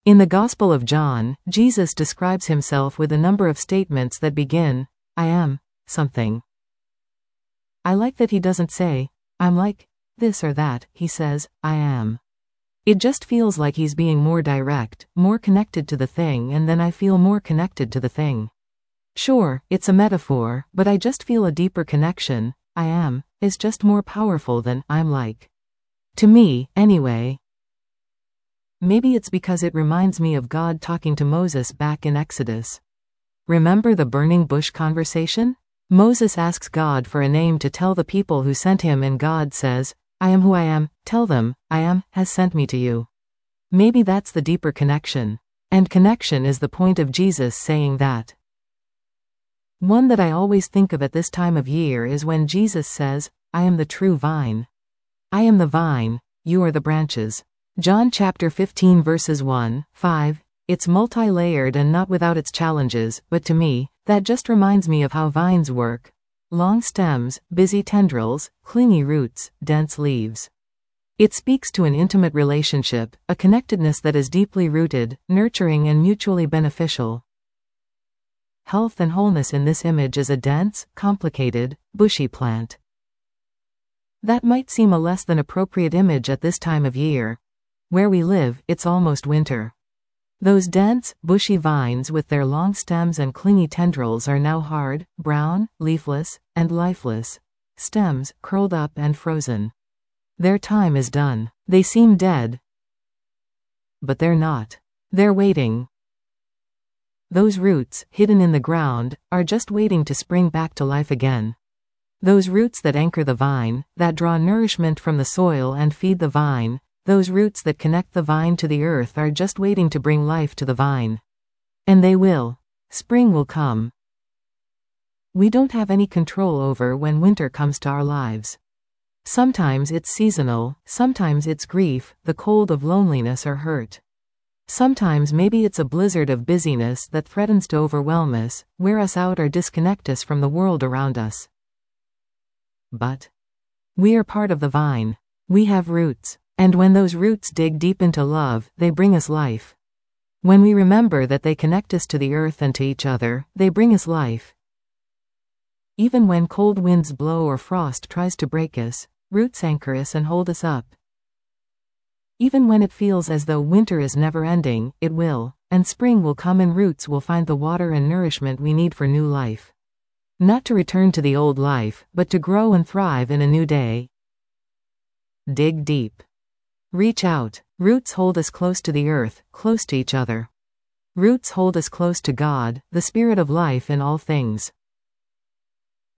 In the Gospel of John, Jesus describes himself with a number of statements that begin, I am something. I like that he doesn't say, I'm like this or that, he says, I am. It just feels like he's being more direct, more connected to the thing, and then I feel more connected to the thing. Sure, it's a metaphor, but I just feel a deeper connection. I am is just more powerful than I'm like. To me, anyway. Maybe it's because it reminds me of God talking to Moses back in Exodus. Remember the burning bush conversation? Moses asks God for a name to tell the people who sent him, and God says, I am who I am, tell them, I am, has sent me to you. Maybe that's the deeper connection. And connection is the point of Jesus saying that. One that I always think of at this time of year is when Jesus says, I am the true vine. I am the vine, you are the branches. John chapter 15 verses 1, 5. It's multi-layered and not without its challenges, but to me, that just reminds me of how vines work. Long stems, busy tendrils, clingy roots, dense leaves. It speaks to an intimate relationship, a connectedness that is deeply rooted, nurturing and mutually beneficial. Health and wholeness in this image is a dense, complicated, bushy plant. That might seem a less than appropriate image at this time of year. Where we live, it's almost winter. Those dense, bushy vines with their long stems and clingy tendrils are now hard, brown, leafless, and lifeless. Stems, curled up and frozen. Their time is done. They seem dead. But they're not. They're waiting. Those roots, hidden in the ground, are just waiting to spring back to life again. Those roots that anchor the vine, that draw nourishment from the soil and feed the vine, those roots that connect the vine to the earth are just waiting to bring life to the vine. And they will. Spring will come. We don't have any control over when winter comes to our lives. Sometimes it's seasonal, sometimes it's grief, the cold of loneliness or hurt. Sometimes maybe it's a blizzard of busyness that threatens to overwhelm us, wear us out or disconnect us from the world around us. But we are part of the vine. We have roots. And when those roots dig deep into love, they bring us life. When we remember that they connect us to the earth and to each other, they bring us life. Even when cold winds blow or frost tries to break us, roots anchor us and hold us up. Even when it feels as though winter is never ending, it will, and spring will come and roots will find the water and nourishment we need for new life. Not to return to the old life, but to grow and thrive in a new day. Dig deep. Reach out. Roots hold us close to the earth, close to each other. Roots hold us close to God, the spirit of life in all things.